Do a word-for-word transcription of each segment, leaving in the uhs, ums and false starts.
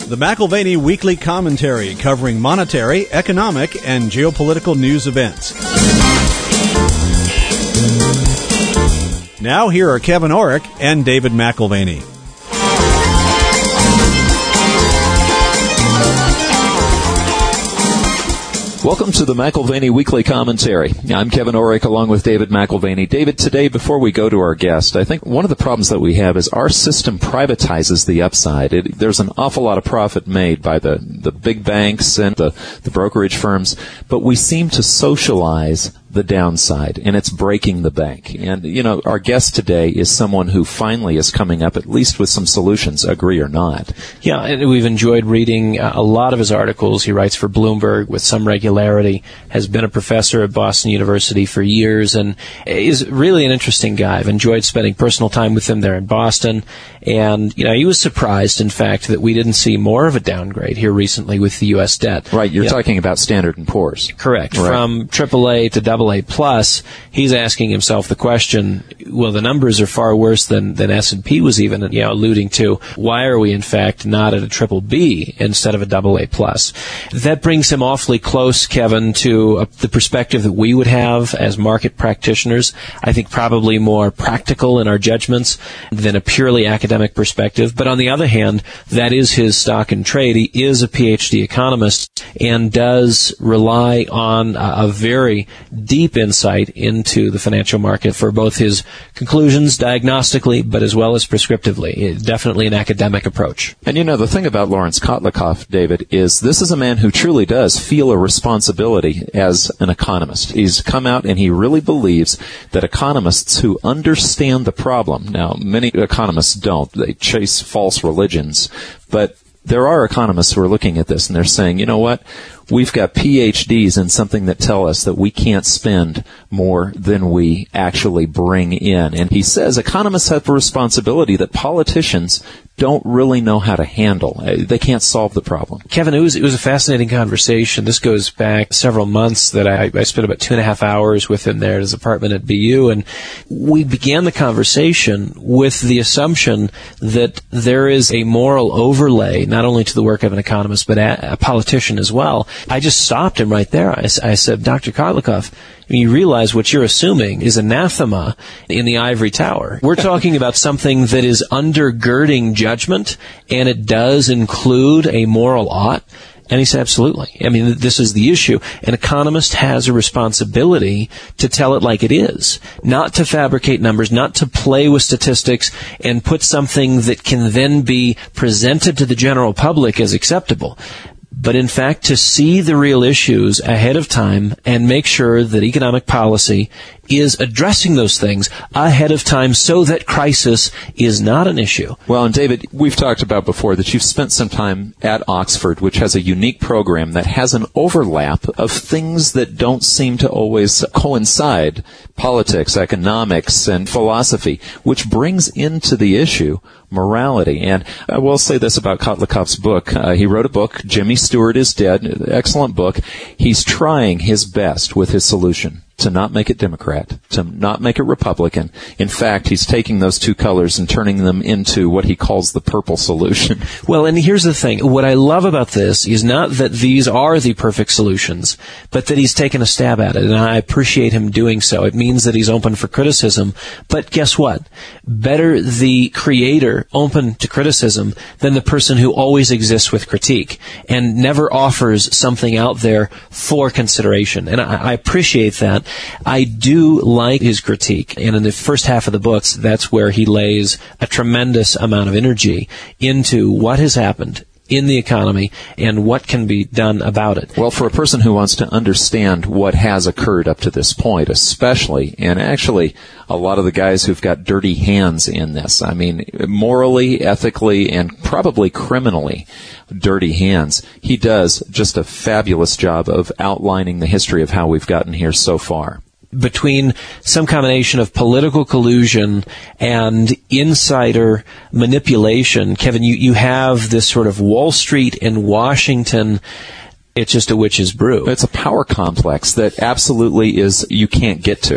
The McAlvany Weekly Commentary, covering monetary, economic, and geopolitical news events. Now here are Kevin Orrick and David McAlvany. Welcome to the McAlvany Weekly Commentary. I'm Kevin Orrick along with David McAlvany. David, today, before we go to our guest, I think one of the problems that we have is our system privatizes the upside. It, there's an awful lot of profit made by the, the big banks and the, the brokerage firms, but we seem to socialize the downside, and it's breaking the bank. And, you know, our guest today is someone who finally is coming up at least with some solutions, agree or not. Yeah, and we've enjoyed reading uh, a lot of his articles. He writes for Bloomberg with some regularity, has been a professor at Boston University for years, and is really an interesting guy. I've enjoyed spending personal time with him there in Boston. And, you know, he was surprised, in fact, that we didn't see more of a downgrade here recently with the U S debt. Right, you're yeah. talking about Standard and Poor's. Correct. Right. From triple A to double A plus, he's asking himself the question, well, the numbers are far worse than, than S and P was even, you know, alluding to. Why are we, in fact, not at a triple B instead of a double A plus? That brings him awfully close, Kevin, to uh, the perspective that we would have as market practitioners. I think probably more practical in our judgments than a purely academic perspective. But on the other hand, that is his stock and trade. He is a P H D economist and does rely on a, a very deep insight into the financial market for both his conclusions diagnostically, but as well as prescriptively. Definitely an academic approach. And you know, the thing about Lawrence Kotlikoff, David, is this is a man who truly does feel a responsibility as an economist. He's come out and he really believes that economists who understand the problem, now many economists don't, they chase false religions, but there are economists who are looking at this and they're saying, you know what, we've got P H Ds in something that tell us that we can't spend more than we actually bring in. And he says economists have a responsibility that politicians don't really know how to handle. They can't solve the problem. Kevin, it was it was a fascinating conversation. This goes back several months that I, I spent about two and a half hours with him there at his apartment at B U, and we began the conversation with the assumption that there is a moral overlay, not only to the work of an economist, but a, a politician as well. I just stopped him right there. I, I said, Doctor Kotlikoff, you realize what you're assuming is anathema in the ivory tower. We're talking about something that is undergirding judgment, and it does include a moral ought. And he said, absolutely. I mean, this is the issue. An economist has a responsibility to tell it like it is, not to fabricate numbers, not to play with statistics and put something that can then be presented to the general public as acceptable, but in fact to see the real issues ahead of time and make sure that economic policy is addressing those things ahead of time so that crisis is not an issue. Well, and David, we've talked about before that you've spent some time at Oxford, which has a unique program that has an overlap of things that don't seem to always coincide, politics, economics, and philosophy, which brings into the issue morality. And I will say this about Kotlikoff's book. Uh, he wrote a book, Jimmy Stewart is Dead, excellent book. He's trying his best with his solution to not make it Democrat, to not make it Republican. In fact, he's taking those two colors and turning them into what he calls the purple solution. Well, and here's the thing. What I love about this is not that these are the perfect solutions, but that he's taken a stab at it, and I appreciate him doing so. It means that he's open for criticism. But guess what? Better the creator open to criticism than the person who always exists with critique and never offers something out there for consideration. And I, I appreciate that. I do like his critique, and in the first half of the book, that's where he lays a tremendous amount of energy into what has happened in the economy and what can be done about it. Well, for a person who wants to understand what has occurred up to this point, especially, and actually a lot of the guys who've got dirty hands in this, I mean, morally, ethically, and probably criminally dirty hands, he does just a fabulous job of outlining the history of how we've gotten here so far. Between some combination of political collusion and insider manipulation, Kevin, you, you have this sort of Wall Street and Washington. It's just a witch's brew. It's a power complex that absolutely is you can't get to.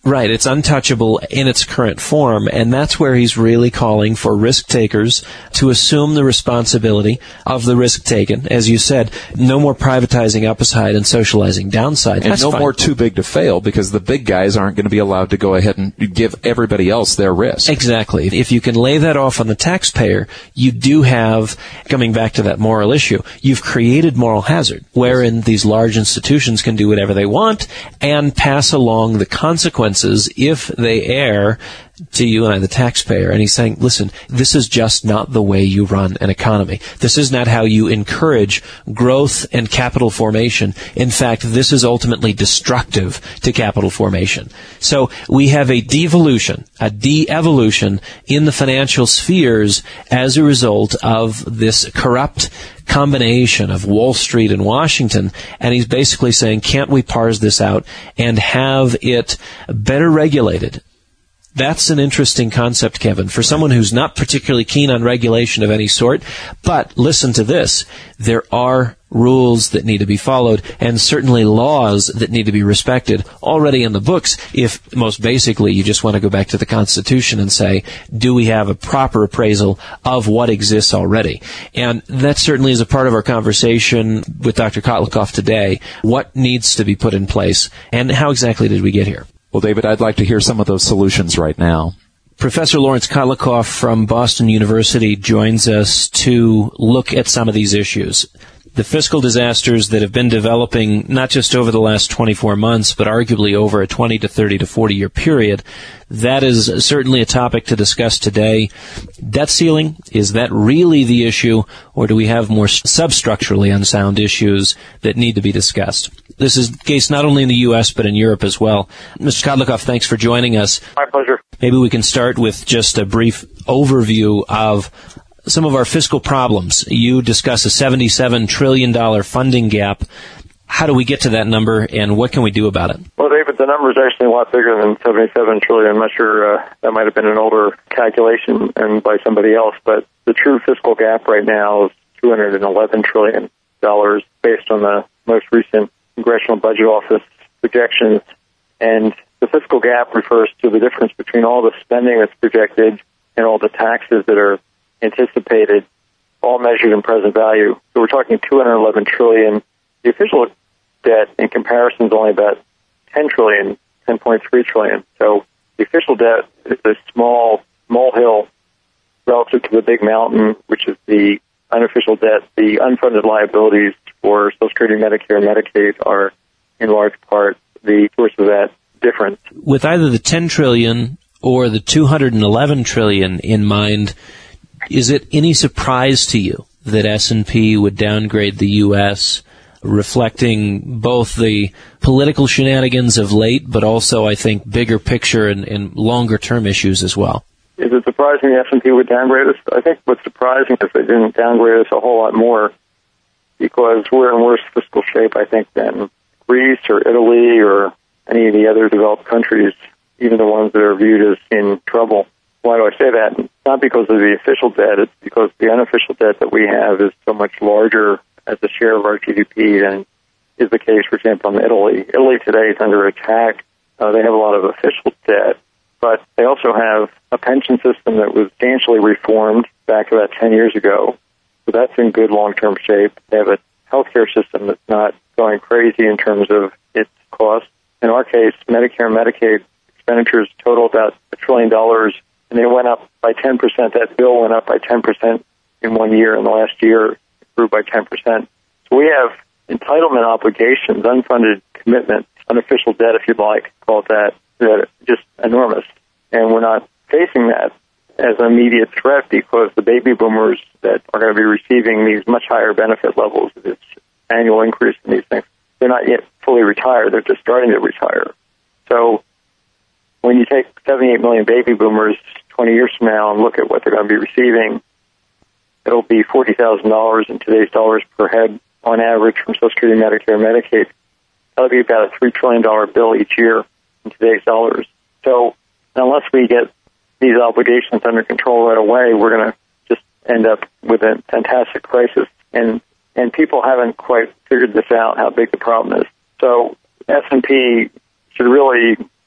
Right, it's untouchable in its current form, and that's where he's really calling for risk takers to assume the responsibility of the risk taken. As you said, no more privatizing upside and socializing downside. And that's no fine. more too big to fail, because the big guys aren't going to be allowed to go ahead and give everybody else their risk. Exactly. If you can lay that off on the taxpayer, you do have, coming back to that moral issue, you've created moral hazard, wherein these large institutions can do whatever they want and pass along the consequences if they err to you and I, the taxpayer. And he's saying, listen, this is just not the way you run an economy. This is not how you encourage growth and capital formation. In fact, this is ultimately destructive to capital formation. So we have a devolution, a de-evolution in the financial spheres as a result of this corrupt combination of Wall Street and Washington, and he's basically saying, can't we parse this out and have it better regulated? That's an interesting concept, Kevin, for someone who's not particularly keen on regulation of any sort. But listen to this. There are rules that need to be followed and certainly laws that need to be respected already in the books if, most basically, you just want to go back to the Constitution and say, do we have a proper appraisal of what exists already? And that certainly is a part of our conversation with Doctor Kotlikoff today. What needs to be put in place, and how exactly did we get here? Well, David, I'd like to hear some of those solutions right now. Professor Lawrence Kotlikoff from Boston University joins us to look at some of these issues. The fiscal disasters that have been developing not just over the last twenty-four months, but arguably over a twenty to thirty to forty year period, that is certainly a topic to discuss today. Debt ceiling, is that really the issue, or do we have more substructurally unsound issues that need to be discussed? This is the case not only in the U S, but in Europe as well. Mister Kotlikoff, thanks for joining us. My pleasure. Maybe we can start with just a brief overview of some of our fiscal problems. You discuss a seventy-seven trillion dollars funding gap. How do we get to that number, and what can we do about it? Well, David, the number is actually a lot bigger than seventy-seven trillion dollars. I'm not sure uh, that might have been an older calculation and by somebody else, but the true fiscal gap right now is two hundred eleven trillion dollars based on the most recent Congressional Budget Office projections. And the fiscal gap refers to the difference between all the spending that's projected and all the taxes that are anticipated, all measured in present value. So we're talking two hundred eleven trillion dollars. The official debt in comparison is only about ten trillion dollars, ten point three trillion dollars. So the official debt is a small molehill relative to the big mountain, which is the unofficial debt. The unfunded liabilities for Social Security, Medicare, and Medicaid are in large part the source of that difference. With either the ten trillion dollars or the two hundred eleven trillion dollars in mind, is it any surprise to you that S and P would downgrade the U S, reflecting both the political shenanigans of late, but also, I think, bigger picture and, and longer-term issues as well? Is it surprising the S and P would downgrade us? I think what's surprising is they didn't downgrade us a whole lot more, because we're in worse fiscal shape, I think, than Greece or Italy or any of the other developed countries, even the ones that are viewed as in trouble. Why do I say that? Not because of the official debt. It's because the unofficial debt that we have is so much larger as a share of our G D P than is the case, for example, in Italy. Italy today is under attack. Uh, they have a lot of official debt, but they also have a pension system that was substantially reformed back about ten years ago. So that's in good long-term shape. They have a healthcare system that's not going crazy in terms of its cost. In our case, Medicare and Medicaid expenditures total about a trillion dollars, and they went up by ten percent. That bill went up by ten percent in one year. In the last year, it grew by ten percent. So we have entitlement obligations, unfunded commitments, unofficial debt, if you'd like, call it that, that are just enormous. And we're not facing that as an immediate threat because the baby boomers that are going to be receiving these much higher benefit levels, this annual increase in these things, they're not yet fully retired. They're just starting to retire. So when you take seventy-eight million baby boomers twenty years from now and look at what they're going to be receiving, it'll be forty thousand dollars in today's dollars per head on average from Social Security, Medicare, and Medicaid. That'll be about a three trillion dollars bill each year in today's dollars. So unless we get these obligations under control right away, we're going to just end up with a fantastic crisis. And and people haven't quite figured this out, how big the problem is. So S and P should really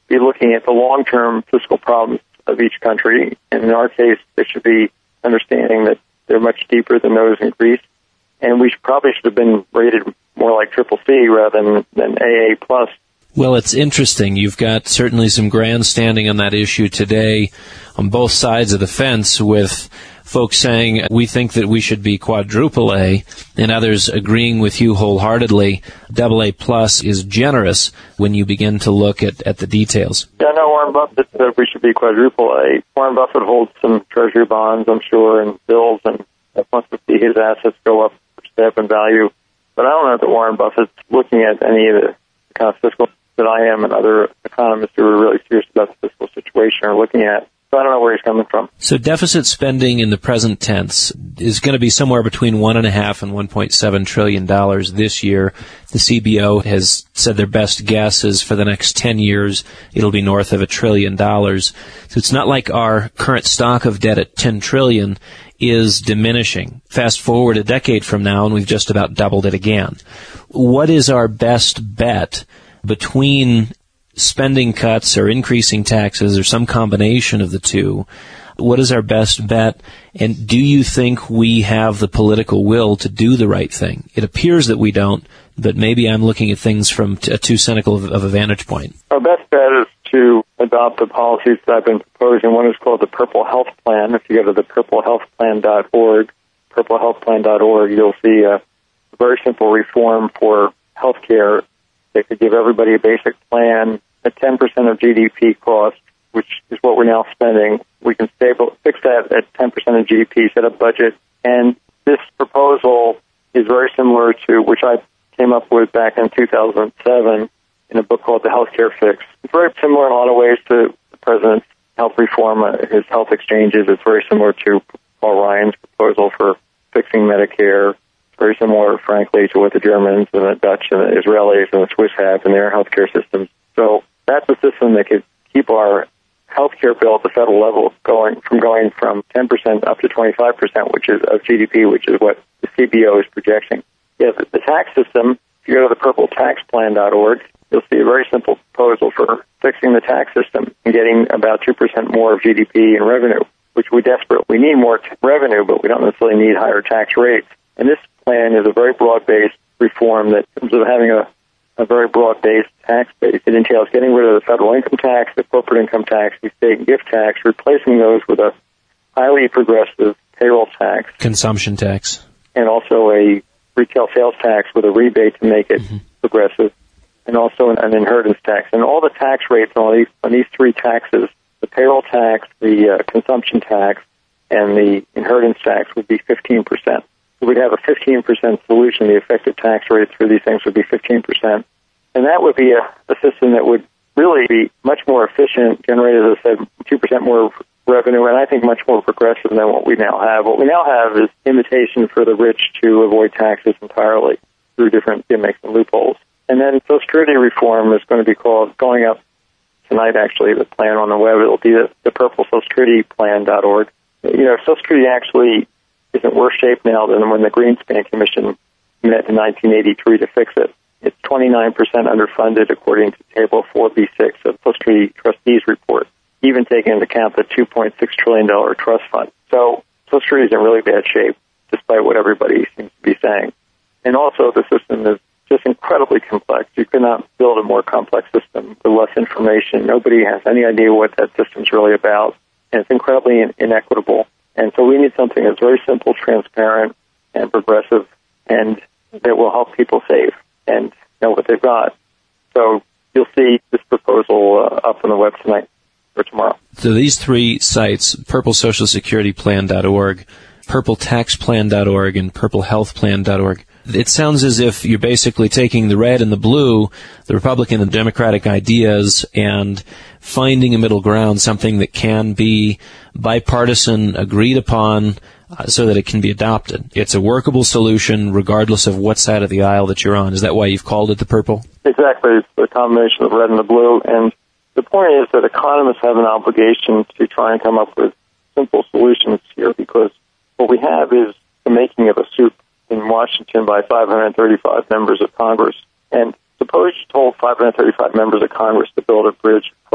be looking at the long-term fiscal problems of each country. And in our case, they should be understanding that they're much deeper than those in Greece. And we should, probably should have been rated more like triple C rather than, than A A plus. Well, it's interesting. You've got certainly some grandstanding on that issue today on both sides of the fence, with folks saying we think that we should be quadruple A, and others agreeing with you wholeheartedly. Double A plus is generous when you begin to look at, at the details. Yeah, no, Warren Buffett said we should be quadruple A. Warren Buffett holds some treasury bonds, I'm sure, and bills, and wants to see his assets go up step in value. But I don't know that Warren Buffett's looking at any of the kind of fiscal that I am and other economists who are really serious about the fiscal situation are looking at. So I don't know where he's coming from. So deficit spending in the present tense is going to be somewhere between one and a half and one point seven trillion dollars this year. The C B O has said their best guess is for the next ten years it'll be north of a trillion dollars. So it's not like our current stock of debt at ten trillion is diminishing. Fast forward a decade from now and we've just about doubled it again. What is our best bet between spending cuts or increasing taxes or some combination of the two? What is our best bet? And do you think we have the political will to do the right thing? It appears that we don't, but maybe I'm looking at things from a too cynical of, of a vantage point. Our best bet is to adopt the policies that I've been proposing. One is called the Purple Health Plan. If you go to the purple health plan dot org, purple health plan dot org, you'll see a very simple reform for health care. They could give everybody a basic plan at ten percent of G D P cost, which is what we're now spending. We can stable, fix that at ten percent of G D P, set up budget. And this proposal is very similar to, which I came up with back in two thousand seven in a book called The Healthcare Fix. It's very similar in a lot of ways to the President's health reform, uh, his health exchanges. It's very similar to Paul Ryan's proposal for fixing Medicare. It's very similar, frankly, to what the Germans and the Dutch and the Israelis and the Swiss have in their healthcare systems. So that's a system that could keep our healthcare bill at the federal level going from going from ten percent up to twenty-five percent, which is of G D P, which is what the C B O is projecting. Yeah, the, the tax system, if you go to the purple tax plan dot org, you'll see a very simple proposal for fixing the tax system and getting about two percent more of G D P in revenue, which we desperately we need more t- revenue, but we don't necessarily need higher tax rates. And this plan is a very broad-based reform that, in terms of having a a very broad-based tax base. It entails getting rid of the federal income tax, the corporate income tax, the state and gift tax, replacing those with a highly progressive payroll tax. Consumption tax. And also a retail sales tax with a rebate to make it mm-hmm. progressive, and also an, an inheritance tax. And all the tax rates on these, on these three taxes, the payroll tax, the uh, consumption tax, and the inheritance tax would be fifteen percent. We'd have a fifteen percent solution. The effective tax rates for these things would be fifteen percent. And that would be a, a system that would really be much more efficient, generate, as I said, two percent more revenue, and I think much more progressive than what we now have. What we now have is invitation for the rich to avoid taxes entirely through different gimmicks and loopholes. And then Social Security reform is going to be called, going up tonight, actually, the plan on the web. It'll be the, the purple social security plan dot org. You know, Social Security actually is in worse shape now than when the Greenspan Commission met in nineteen eighty-three to fix it. It's twenty-nine percent underfunded according to Table four B six of Social Security Trustees Report, even taking into account the two point six trillion dollars trust fund. So Social Security is in really bad shape, despite what everybody seems to be saying. And also the system is just incredibly complex. You could not build a more complex system with less information. Nobody has any idea what that system's really about, and it's incredibly in- inequitable. And so we need something that's very simple, transparent, and progressive, and that will help people save and know what they've got. So you'll see this proposal uh, up on the web tonight or tomorrow. So these three sites, purple social security plan dot org, purple tax plan dot org, and purple health plan dot org, it sounds as if you're basically taking the red and the blue, the Republican and Democratic ideas, and finding a middle ground, something that can be bipartisan, agreed upon, uh, so that it can be adopted. It's a workable solution regardless of what side of the aisle that you're on. Is that why you've called it the purple? Exactly. It's the combination of red and the blue. And the point is that economists have an obligation to try and come up with simple solutions here, because what we have is the making of a soup in Washington by five hundred thirty-five members of Congress. And suppose you told five hundred thirty-five members of Congress to build a bridge across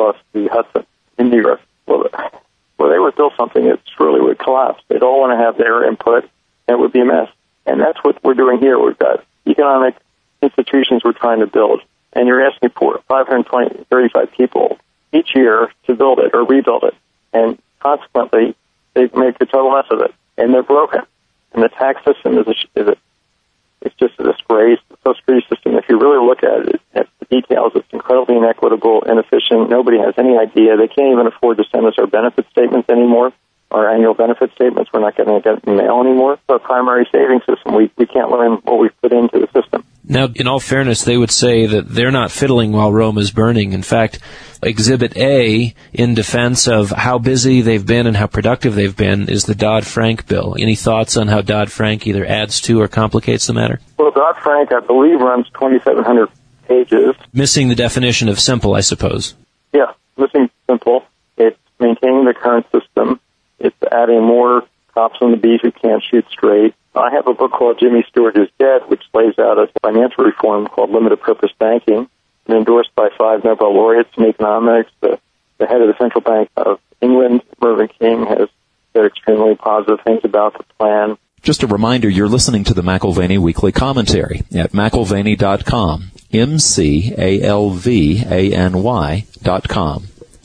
Hudson in New York. Well, well, they would build something that really would collapse. They'd all want to have their input, and it would be a mess. And that's what we're doing here. We've got economic institutions we're trying to build, and you're asking for five hundred thirty-five people each year to build it or rebuild it. And consequently, they make a total mess of it, and they're broken. And the tax system is a, is a it's just a disgrace. The Social Security system, if you really look at it, at the details, it's incredibly inequitable, inefficient. Nobody has any idea. They can't even afford to send us our benefit statements anymore, our annual benefit statements. We're not getting it in the mail anymore. It's our primary savings system. We, we can't learn what we've put into the system. Now, in all fairness, they would say that they're not fiddling while Rome is burning. In fact, Exhibit A, in defense of how busy they've been and how productive they've been, is the Dodd-Frank bill. Any thoughts on how Dodd-Frank either adds to or complicates the matter? Well, Dodd-Frank, I believe, runs twenty-seven hundred pages. Missing the definition of simple, I suppose. Yeah, missing simple. It's maintaining the current system. It's adding more cops on the beat who can't shoot straight. I have a book called Jimmy Stewart is Dead, which lays out a financial reform called limited purpose banking, and endorsed by five Nobel laureates in economics. The, the head of the Central Bank of England, Mervyn King, has said extremely positive things about the plan. Just a reminder, you're listening to the McAlvany Weekly Commentary at McAlvany dot com, M C A L V A N Y dot com.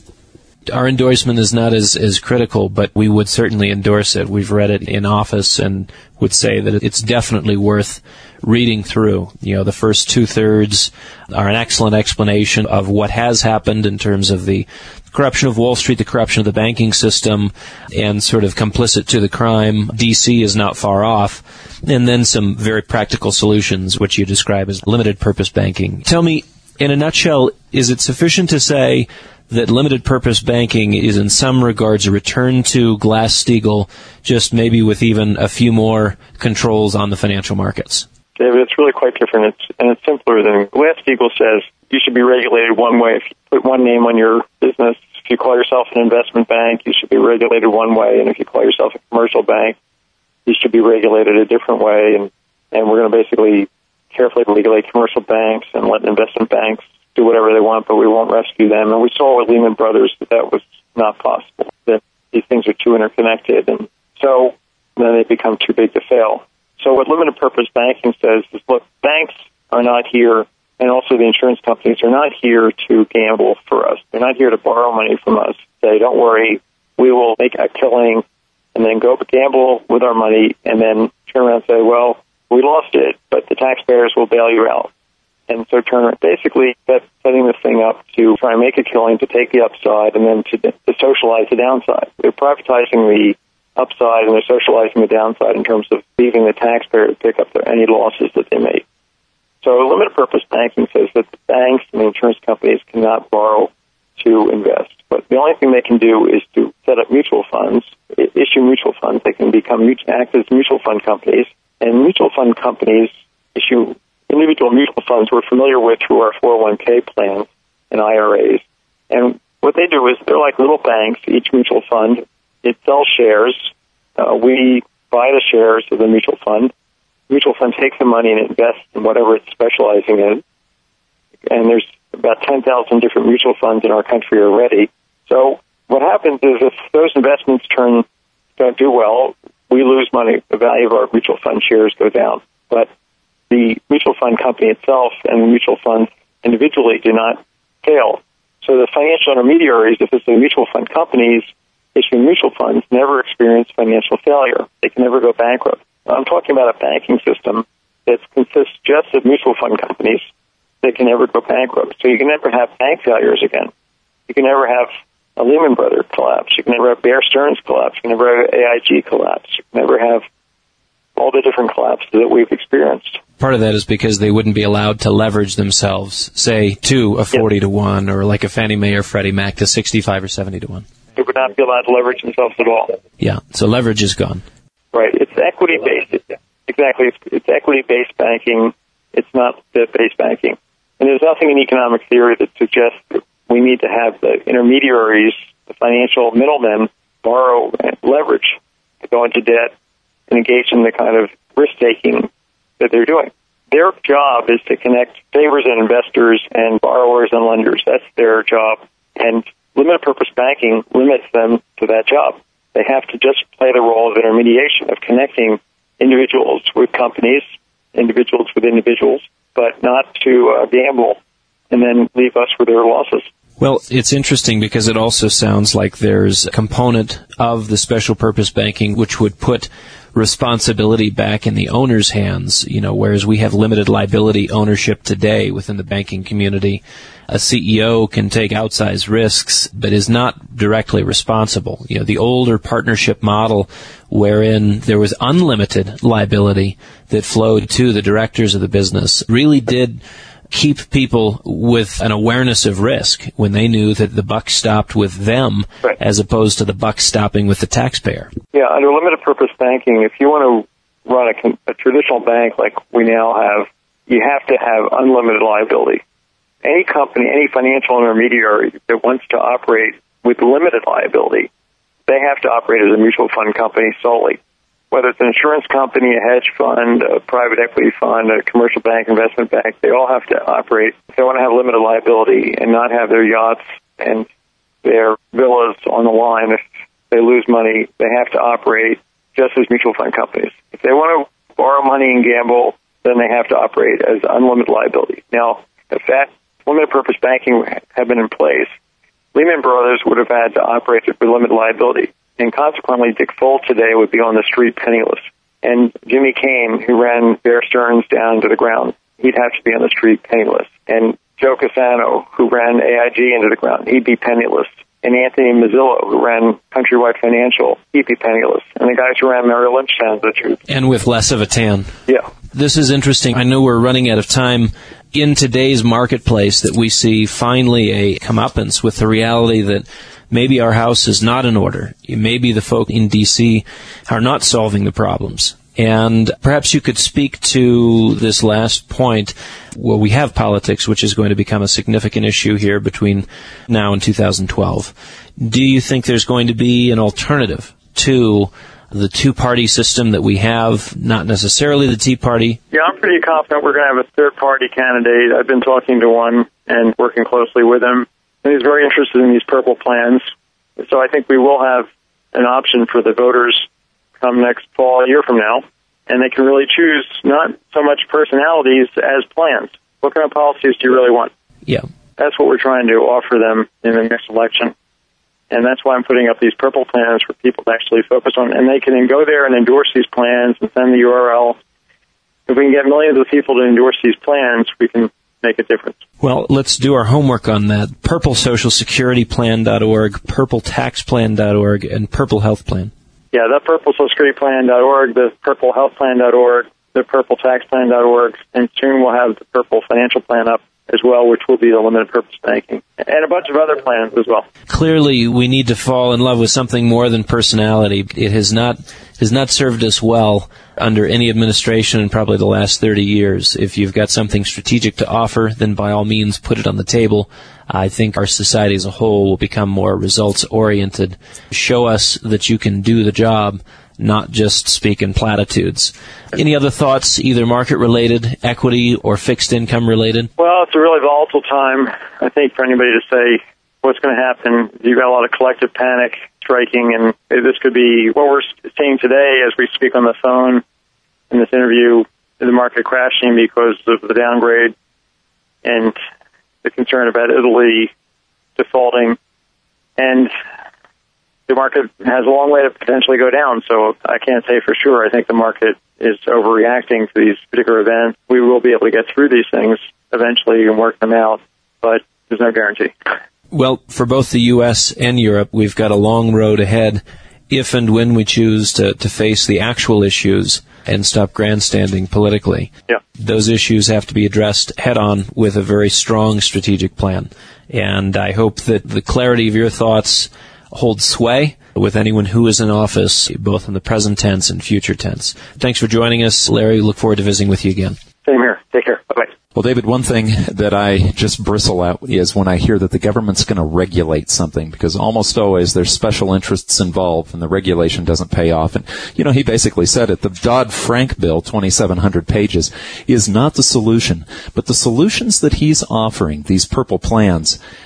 Our endorsement is not as, as critical, but we would certainly endorse it. We've read it in office and would say that it's definitely worth reading through. You know, the first two-thirds are an excellent explanation of what has happened in terms of the corruption of Wall Street, the corruption of the banking system, and sort of complicit to the crime. D C is not far off. And then some very practical solutions, which you describe as limited purpose banking. Tell me, in a nutshell, is it sufficient to say that limited purpose banking is in some regards a return to Glass-Steagall, just maybe with even a few more controls on the financial markets? David, it's really quite different, it's, and it's simpler than Glass-Steagall says. You should be regulated one way. If you put one name on your business, if you call yourself an investment bank, you should be regulated one way, and if you call yourself a commercial bank, you should be regulated a different way. And, and we're going to basically carefully regulate commercial banks and let investment banks do whatever they want, but we won't rescue them. And we saw with Lehman Brothers that that was not possible, that these things are too interconnected. And so then they become too big to fail. So what limited purpose banking says is, look, banks are not here, and also the insurance companies are not here to gamble for us. They're not here to borrow money from us. Say, don't worry, we will make a killing and then go gamble with our money and then turn around and say, well, we lost it, but the taxpayers will bail you out. And so turn basically that's setting this thing up to try and make a killing, to take the upside, and then to, to socialize the downside. They're privatizing the upside and they're socializing the downside in terms of leaving the taxpayer to pick up their, any losses that they make. So limited purpose banking says that the banks and the insurance companies cannot borrow to invest. But the only thing they can do is to set up mutual funds, issue mutual funds. They can become act as mutual fund companies, and mutual fund companies issue individual mutual funds we're familiar with through our four oh one k plans and I R As. And what they do is they're like little banks. Each mutual fund, it sells shares. Uh, we buy the shares of the mutual fund. Mutual fund takes the money and invests in whatever it's specializing in. And there's about ten thousand different mutual funds in our country already. So what happens is if those investments turn don't do well, we lose money. The value of our mutual fund shares go down. But the mutual fund company itself and the mutual funds individually do not fail. So the financial intermediaries, if it's the mutual fund companies issuing mutual funds, never experience financial failure. They can never go bankrupt. I'm talking about a banking system that consists just of mutual fund companies that can never go bankrupt. So you can never have bank failures again. You can never have a Lehman Brothers collapse. You can never have Bear Stearns collapse. You can never have A I G collapse. You can never have all the different collapses that we've experienced. Part of that is because they wouldn't be allowed to leverage themselves, say, to a forty to one, or like a Fannie Mae or Freddie Mac to sixty-five or seventy to one. They would not be allowed to leverage themselves at all. Yeah, so leverage is gone. Right. It's equity-based. Exactly. It's, it's equity-based banking. It's not debt-based banking. And there's nothing in economic theory that suggests that we need to have the intermediaries, the financial middlemen, borrow and leverage to go into debt and engage in the kind of risk-taking that they're doing. Their job is to connect savers and investors and borrowers and lenders. That's their job. And limited purpose banking limits them to that job. They have to just play the role of intermediation, of connecting individuals with companies, individuals with individuals, but not to uh, gamble and then leave us with their losses. Well, it's interesting because it also sounds like there's a component of the special purpose banking which would put responsibility back in the owner's hands, you know, whereas we have limited liability ownership today within the banking community. A C E O can take outsized risks, but is not directly responsible. You know, the older partnership model wherein there was unlimited liability that flowed to the directors of the business really did keep people with an awareness of risk when they knew that the buck stopped with them, right, as opposed to the buck stopping with the taxpayer. Yeah, under limited purpose banking, if you want to run a, a traditional bank like we now have, you have to have unlimited liability. Any company, any financial intermediary that wants to operate with limited liability, they have to operate as a mutual fund company solely. Whether it's an insurance company, a hedge fund, a private equity fund, a commercial bank, investment bank, they all have to operate. If they want to have limited liability and not have their yachts and their villas on the line, if they lose money, they have to operate just as mutual fund companies. If they want to borrow money and gamble, then they have to operate as unlimited liability. Now, if that limited purpose banking had been in place, Lehman Brothers would have had to operate with limited liability. And consequently, Dick Fuld today would be on the street penniless. And Jimmy Kane, who ran Bear Stearns down to the ground, he'd have to be on the street penniless. And Joe Cassano, who ran A I G into the ground, he'd be penniless. And Anthony Mazzillo, who ran Countrywide Financial, he'd be penniless. And the guys who ran Merrill Lynch, tells the truth. And with less of a tan. Yeah. This is interesting. I know we're running out of time. In today's marketplace that we see finally a comeuppance with the reality that maybe our house is not in order. Maybe the folk in D C are not solving the problems. And perhaps you could speak to this last point. Well, we have politics, which is going to become a significant issue here between now and two thousand twelve. Do you think there's going to be an alternative to the two-party system that we have, not necessarily the Tea Party? Yeah, I'm pretty confident we're going to have a third-party candidate. I've been talking to one and working closely with him. And he's very interested in these purple plans. So I think we will have an option for the voters come next fall, a year from now, and they can really choose not so much personalities as plans. What kind of policies do you really want? Yeah. That's what we're trying to offer them in the next election. And that's why I'm putting up these purple plans for people to actually focus on. And they can then go there and endorse these plans and send the U R L. If we can get millions of people to endorse these plans, we can make a difference. Well, let's do our homework on that. purple social security plan dot org, purple tax plan dot org, and Purple Health Plan. Yeah, the purple social security plan dot org, the purple health plan dot org, the purple tax plan dot org, and soon we'll have the purple financial plan up as well, which will be the limited purpose banking, and a bunch of other plans as well. Clearly, we need to fall in love with something more than personality. It has not has not served us well under any administration in probably the last thirty years. If you've got something strategic to offer, then by all means put it on the table. I think our society as a whole will become more results-oriented. Show us that you can do the job, not just speak in platitudes. Any other thoughts, either market-related, equity, or fixed income-related? Well, it's a really volatile time, I think, for anybody to say what's going to happen. You've got a lot of collective panic striking, and this could be what we're seeing today as we speak on the phone in this interview, the market crashing because of the downgrade and the concern about Italy defaulting. And the market has a long way to potentially go down, so I can't say for sure. I think the market is overreacting to these particular events. We will be able to get through these things eventually and work them out, but there's no guarantee. Well, for both the U S and Europe, we've got a long road ahead if and when we choose to, to face the actual issues and stop grandstanding politically. Yeah. Those issues have to be addressed head-on with a very strong strategic plan. And I hope that the clarity of your thoughts hold sway with anyone who is in office, both in the present tense and future tense. Thanks for joining us, Larry. Look forward to visiting with you again. Same here. Take care. Bye-bye. Well, David, one thing that I just bristle at is when I hear that the government's going to regulate something, because almost always there's special interests involved and the regulation doesn't pay off. And, you know, he basically said it. The Dodd-Frank bill, twenty-seven hundred pages, is not the solution. But the solutions that he's offering, these purple plans,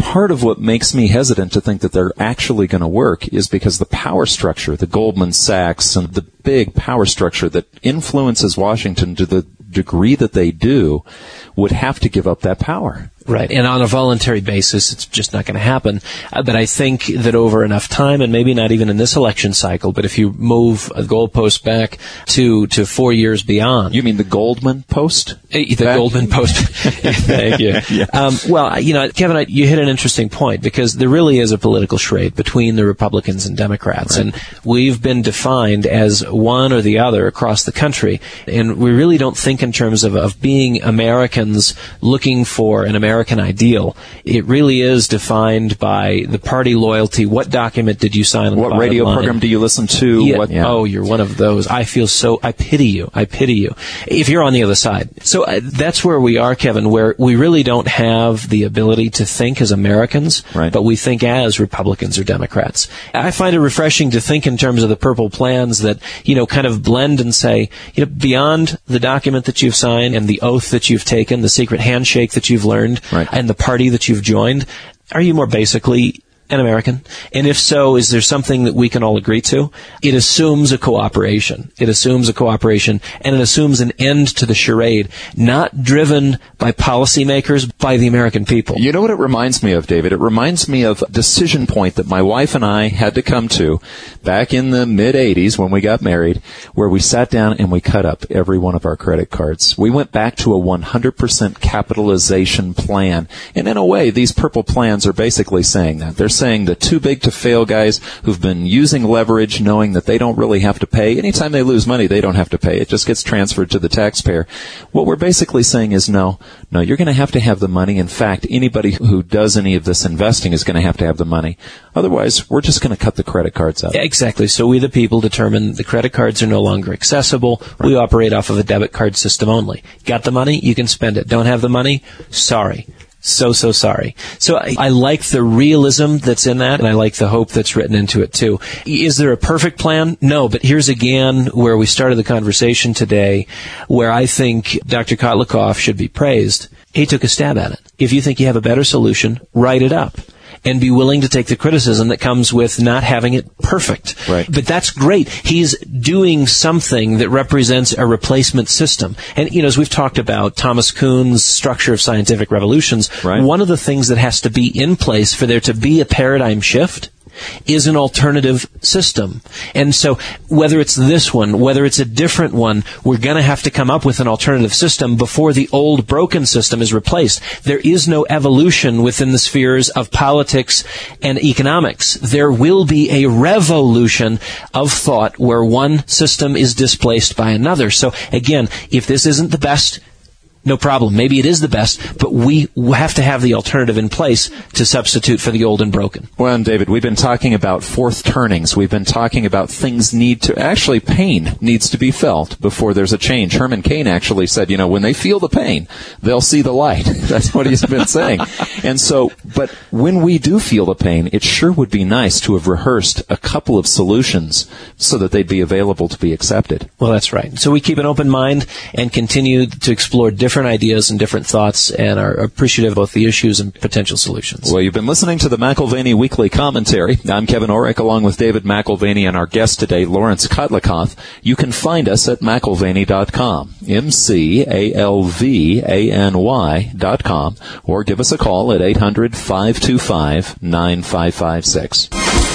part of what makes me hesitant to think that they're actually going to work is because the power structure, the Goldman Sachs and the big power structure that influences Washington to the degree that they do, would have to give up that power. Right. And on a voluntary basis, it's just not going to happen. Uh, but I think that over enough time, and maybe not even in this election cycle, but if you move a goalpost back to, to four years beyond. You mean the Goldman post? The back? Goldman post. Thank you. Yeah. Um, well, you know, Kevin, I, you hit an interesting point, because there really is a political charade between the Republicans and Democrats. Right. And we've been defined as one or the other across the country. And we really don't think in terms of, of being Americans looking for an American American ideal. It really is defined by the party loyalty. What document did you sign on What the radio line? program do you listen to? Yeah. What, yeah. Oh, you're one of those. I feel so, I pity you. I pity you. If you're on the other side. So uh, that's where we are, Kevin, where we really don't have the ability to think as Americans, right. but we think as Republicans or Democrats. I find it refreshing to think in terms of the purple plans that, you know, kind of blend and say, you know, beyond the document that you've signed and the oath that you've taken, the secret handshake that you've learned, right. and the party that you've joined, are you more basically an American? And if so, is there something that we can all agree to? It assumes a cooperation. It assumes a cooperation, and it assumes an end to the charade, not driven by policymakers, by the American people. You know what it reminds me of, David? It reminds me of a decision point that my wife and I had to come to back in the mid-eighties when we got married, where we sat down and we cut up every one of our credit cards. We went back to a one hundred percent capitalization plan. And in a way, these purple plans are basically saying that. They're saying the too big to fail guys who've been using leverage, knowing that they don't really have to pay. Anytime they lose money, they don't have to pay. It just gets transferred to the taxpayer. What we're basically saying is no, no, you're going to have to have the money. In fact, anybody who does any of this investing is going to have to have the money. Otherwise, we're just going to cut the credit cards out. Exactly. So we, the people, determine the credit cards are no longer accessible. Right. We operate off of a debit card system only. Got the money? You can spend it. Don't have the money? Sorry. So, so sorry. So I, I like the realism that's in that, and I like the hope that's written into it, too. Is there a perfect plan? No, but here's again where we started the conversation today, where I think Doctor Kotlikoff should be praised. He took a stab at it. If you think you have a better solution, write it up. And be willing to take the criticism that comes with not having it perfect. Right. But that's great. He's doing something that represents a replacement system. And, you know, as we've talked about Thomas Kuhn's structure of scientific revolutions, right. one of the things that has to be in place for there to be a paradigm shift is an alternative system. And so whether it's this one, whether it's a different one, we're going to have to come up with an alternative system before the old broken system is replaced. There is no evolution within the spheres of politics and economics. There will be a revolution of thought where one system is displaced by another. So again, if this isn't the best, no problem. Maybe it is the best, but we have to have the alternative in place to substitute for the old and broken. Well, and David, we've been talking about fourth turnings. We've been talking about things need to, actually pain needs to be felt before there's a change. Herman Cain actually said, you know, when they feel the pain, they'll see the light. That's what he's been saying. And so, but when we do feel the pain, it sure would be nice to have rehearsed a couple of solutions so that they'd be available to be accepted. Well, that's right. So we keep an open mind and continue to explore different different ideas and different thoughts, and are appreciative of both the issues and potential solutions. Well, you've been listening to the McElvaney Weekly Commentary. I'm Kevin Orrick, along with David McElvaney, and our guest today, Lawrence Kotlikoff. You can find us at McElvaney dot com, M C A L V A N Y dot com, or give us a call at eight hundred, five two five, nine five five six.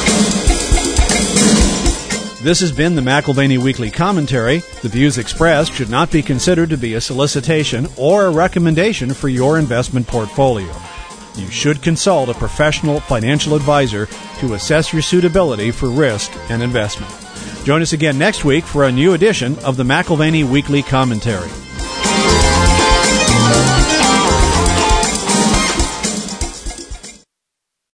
This has been the McElvaney Weekly Commentary. The views expressed should not be considered to be a solicitation or a recommendation for your investment portfolio. You should consult a professional financial advisor to assess your suitability for risk and investment. Join us again next week for a new edition of the McElvaney Weekly Commentary.